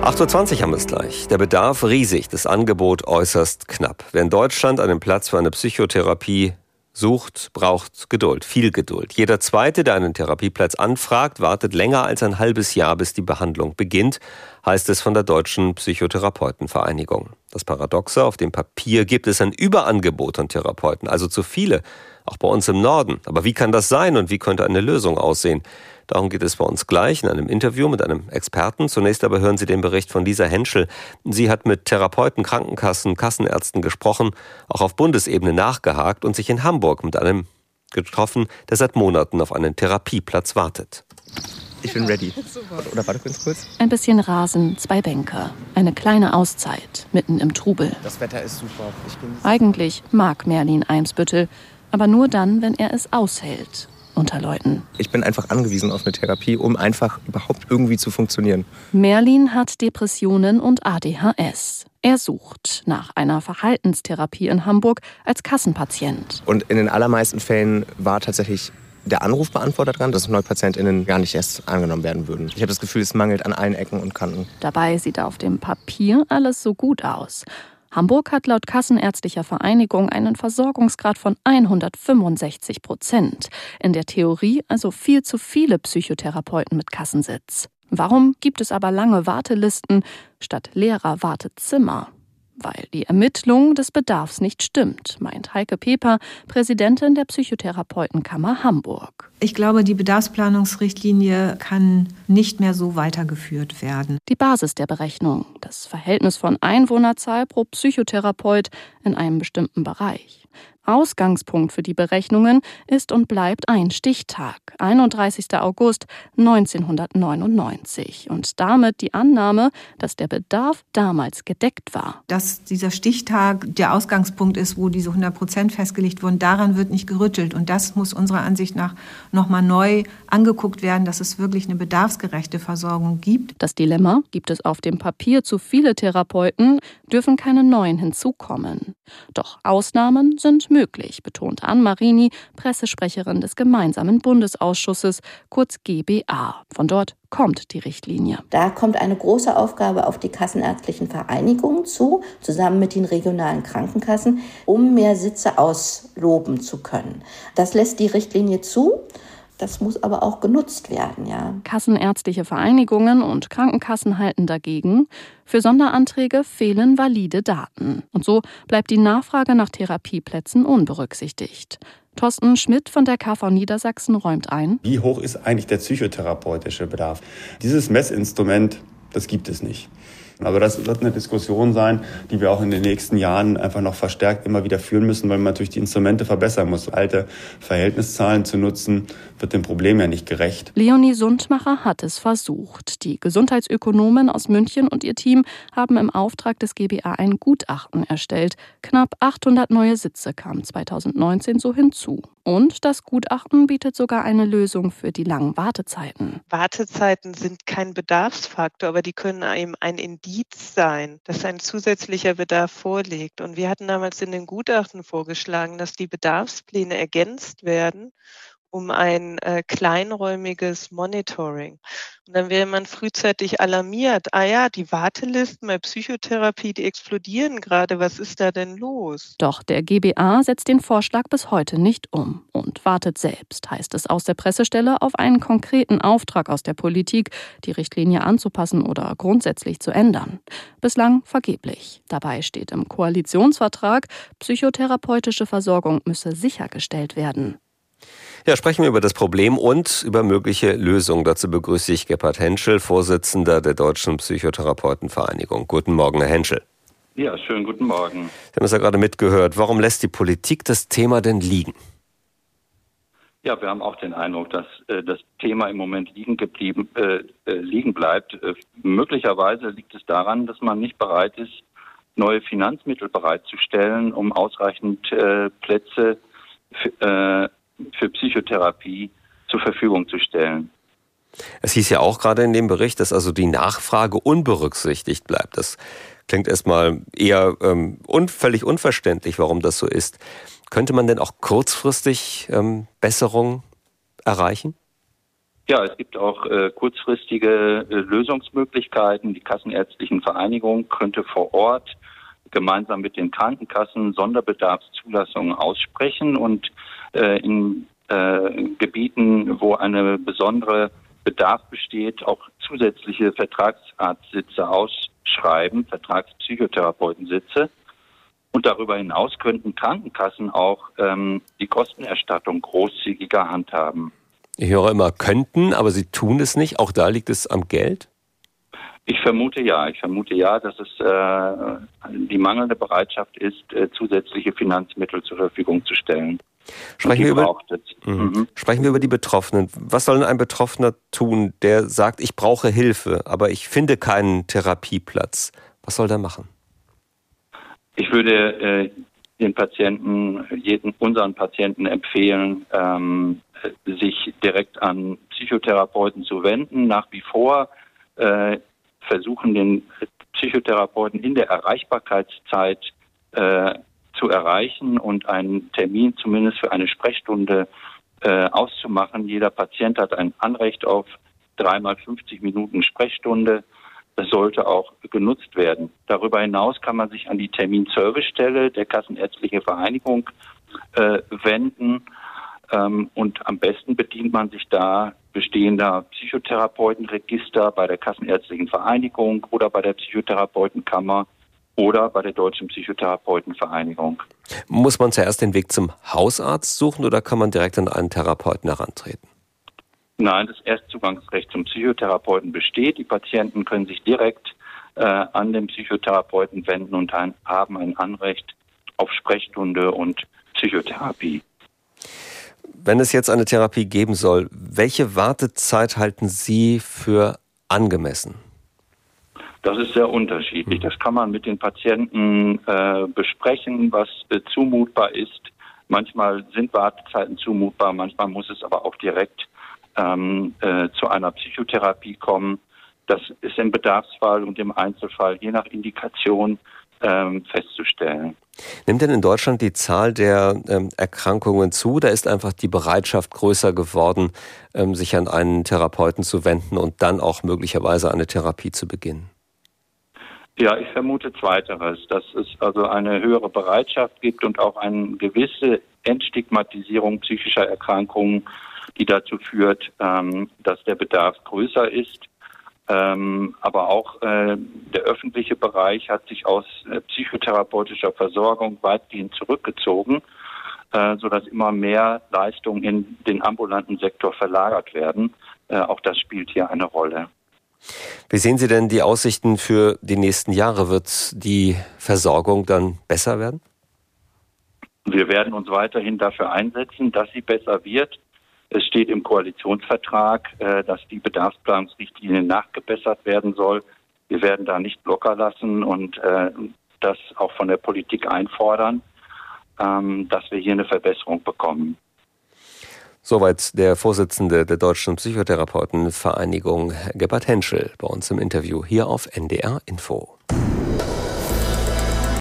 8:20 Uhr haben wir es gleich. Der Bedarf riesig, das Angebot äußerst knapp. Wer in Deutschland einen Platz für eine Psychotherapie sucht, braucht Geduld, viel Geduld. Jeder Zweite, der einen Therapieplatz anfragt, wartet länger als ein halbes Jahr, bis die Behandlung beginnt, heißt es von der Deutschen Psychotherapeutenvereinigung. Das Paradoxe: auf dem Papier gibt es ein Überangebot an Therapeuten, also zu viele, auch bei uns im Norden. Aber wie kann das sein und wie könnte eine Lösung aussehen? Darum geht es bei uns gleich in einem Interview mit einem Experten. Zunächst aber hören Sie den Bericht von Lisa Henschel. Sie hat mit Therapeuten, Krankenkassen, Kassenärzten gesprochen, auch auf Bundesebene nachgehakt und sich in Hamburg mit einem getroffen, der seit Monaten auf einen Therapieplatz wartet. Ich bin ready. Oder warte ganz kurz. Ein bisschen Rasen, 2 Bänke, eine kleine Auszeit mitten im Trubel. Das Wetter ist super. Eigentlich mag Merlin Eimsbüttel, aber nur dann, wenn er es aushält. Unter Leuten. Ich bin einfach angewiesen auf eine Therapie, um einfach überhaupt irgendwie zu funktionieren. Merlin hat Depressionen und ADHS. Er sucht nach einer Verhaltenstherapie in Hamburg als Kassenpatient. Und in den allermeisten Fällen war tatsächlich der Anrufbeantworter dran, dass NeupatientInnen gar nicht erst angenommen werden würden. Ich habe das Gefühl, es mangelt an allen Ecken und Kanten. Dabei sieht auf dem Papier alles so gut aus. Hamburg hat laut Kassenärztlicher Vereinigung einen Versorgungsgrad von 165%. In der Theorie also viel zu viele Psychotherapeuten mit Kassensitz. Warum gibt es aber lange Wartelisten statt leerer Wartezimmer? Weil die Ermittlung des Bedarfs nicht stimmt, meint Heike Peper, Präsidentin der Psychotherapeutenkammer Hamburg. Ich glaube, die Bedarfsplanungsrichtlinie kann nicht mehr so weitergeführt werden. Die Basis der Berechnung, das Verhältnis von Einwohnerzahl pro Psychotherapeut in einem bestimmten Bereich. Ausgangspunkt für die Berechnungen ist und bleibt ein Stichtag, 31. August 1999. Und damit die Annahme, dass der Bedarf damals gedeckt war. Dass dieser Stichtag der Ausgangspunkt ist, wo diese 100% festgelegt wurden, daran wird nicht gerüttelt. Und das muss unserer Ansicht nach nochmal neu angeguckt werden, dass es wirklich eine bedarfsgerechte Versorgung gibt. Das Dilemma: gibt es auf dem Papier zu viele Therapeuten, dürfen keine neuen hinzukommen. Doch Ausnahmen sind möglich, betont Ann Marini, Pressesprecherin des Gemeinsamen Bundesausschusses, kurz GBA. Von dort kommt die Richtlinie. Da kommt eine große Aufgabe auf die kassenärztlichen Vereinigungen zu, zusammen mit den regionalen Krankenkassen, um mehr Sitze ausloben zu können. Das lässt die Richtlinie zu. Das muss aber auch genutzt werden, ja. Kassenärztliche Vereinigungen und Krankenkassen halten dagegen. Für Sonderanträge fehlen valide Daten. Und so bleibt die Nachfrage nach Therapieplätzen unberücksichtigt. Thorsten Schmidt von der KV Niedersachsen räumt ein: Wie hoch ist eigentlich der psychotherapeutische Bedarf? Dieses Messinstrument, das gibt es nicht. Aber das wird eine Diskussion sein, die wir auch in den nächsten Jahren einfach noch verstärkt immer wieder führen müssen, weil man natürlich die Instrumente verbessern muss. Alte Verhältniszahlen zu nutzen, wird dem Problem ja nicht gerecht. Leonie Sundmacher hat es versucht. Die Gesundheitsökonomen aus München und ihr Team haben im Auftrag des GBA ein Gutachten erstellt. Knapp 800 neue Sitze kamen 2019 so hinzu. Und das Gutachten bietet sogar eine Lösung für die langen Wartezeiten. Wartezeiten sind kein Bedarfsfaktor, aber die können eben ein Indiz sein, dass ein zusätzlicher Bedarf vorliegt. Und wir hatten damals in den Gutachten vorgeschlagen, dass die Bedarfspläne ergänzt werden um ein kleinräumiges Monitoring. Und dann wäre man frühzeitig alarmiert. Die Wartelisten bei Psychotherapie, die explodieren gerade. Was ist da denn los? Doch der GBA setzt den Vorschlag bis heute nicht um und wartet selbst, heißt es aus der Pressestelle, auf einen konkreten Auftrag aus der Politik, die Richtlinie anzupassen oder grundsätzlich zu ändern. Bislang vergeblich. Dabei steht im Koalitionsvertrag, psychotherapeutische Versorgung müsse sichergestellt werden. Ja, sprechen wir über das Problem und über mögliche Lösungen. Dazu begrüße ich Gebhard Henschel, Vorsitzender der Deutschen Psychotherapeutenvereinigung. Guten Morgen, Herr Henschel. Ja, schönen guten Morgen. Sie haben es ja gerade mitgehört. Warum lässt die Politik das Thema denn liegen? Ja, wir haben auch den Eindruck, dass das Thema im Moment liegen bleibt. Möglicherweise liegt es daran, dass man nicht bereit ist, neue Finanzmittel bereitzustellen, um ausreichend Plätze für Psychotherapie zur Verfügung zu stellen. Es hieß ja auch gerade in dem Bericht, dass also die Nachfrage unberücksichtigt bleibt. Das klingt erstmal eher völlig unverständlich, warum das so ist. Könnte man denn auch kurzfristig Besserung erreichen? Ja, es gibt auch kurzfristige Lösungsmöglichkeiten. Die Kassenärztlichen Vereinigung könnte vor Ort gemeinsam mit den Krankenkassen Sonderbedarfszulassungen aussprechen und in Gebieten, wo eine besondere Bedarf besteht, auch zusätzliche Vertragsarztsitze ausschreiben, Vertragspsychotherapeutensitze. Und darüber hinaus könnten Krankenkassen auch die Kostenerstattung großzügiger handhaben. Ich höre immer könnten, aber sie tun es nicht. Auch da liegt es am Geld? Ich vermute ja, dass es die mangelnde Bereitschaft ist, zusätzliche Finanzmittel zur Verfügung zu stellen. Sprechen wir über die Betroffenen. Was soll denn ein Betroffener tun, der sagt, ich brauche Hilfe, aber ich finde keinen Therapieplatz? Was soll der machen? Ich würde unseren Patienten empfehlen, sich direkt an Psychotherapeuten zu wenden. Nach wie vor versuchen den Psychotherapeuten in der Erreichbarkeitszeit zu erreichen und einen Termin zumindest für eine Sprechstunde auszumachen. Jeder Patient hat ein Anrecht auf 3x 50 Minuten Sprechstunde. Das sollte auch genutzt werden. Darüber hinaus kann man sich an die Terminservicestelle der Kassenärztlichen Vereinigung wenden. Und am besten bedient man sich da bestehender Psychotherapeutenregister bei der Kassenärztlichen Vereinigung oder bei der Psychotherapeutenkammer oder bei der Deutschen Psychotherapeutenvereinigung. Muss man zuerst den Weg zum Hausarzt suchen oder kann man direkt an einen Therapeuten herantreten? Nein, das Erstzugangsrecht zum Psychotherapeuten besteht. Die Patienten können sich direkt an den Psychotherapeuten wenden und haben ein Anrecht auf Sprechstunde und Psychotherapie. Wenn es jetzt eine Therapie geben soll, welche Wartezeit halten Sie für angemessen? Das ist sehr unterschiedlich. Das kann man mit den Patienten besprechen, was zumutbar ist. Manchmal sind Wartezeiten zumutbar, manchmal muss es aber auch direkt zu einer Psychotherapie kommen. Das ist im Bedarfsfall und im Einzelfall je nach Indikation festzustellen. Nimmt denn in Deutschland die Zahl der Erkrankungen zu? Da ist einfach die Bereitschaft größer geworden, sich an einen Therapeuten zu wenden und dann auch möglicherweise eine Therapie zu beginnen? Ja, ich vermute Zweiteres, dass es also eine höhere Bereitschaft gibt und auch eine gewisse Entstigmatisierung psychischer Erkrankungen, die dazu führt, dass der Bedarf größer ist. Aber auch der öffentliche Bereich hat sich aus psychotherapeutischer Versorgung weitgehend zurückgezogen, sodass immer mehr Leistungen in den ambulanten Sektor verlagert werden. Auch das spielt hier eine Rolle. Wie sehen Sie denn die Aussichten für die nächsten Jahre? Wird die Versorgung dann besser werden? Wir werden uns weiterhin dafür einsetzen, dass sie besser wird. Es steht im Koalitionsvertrag, dass die Bedarfsplanungsrichtlinie nachgebessert werden soll. Wir werden da nicht locker lassen und das auch von der Politik einfordern, dass wir hier eine Verbesserung bekommen. Soweit der Vorsitzende der Deutschen Psychotherapeutenvereinigung, Gebhard Henschel, bei uns im Interview hier auf NDR Info.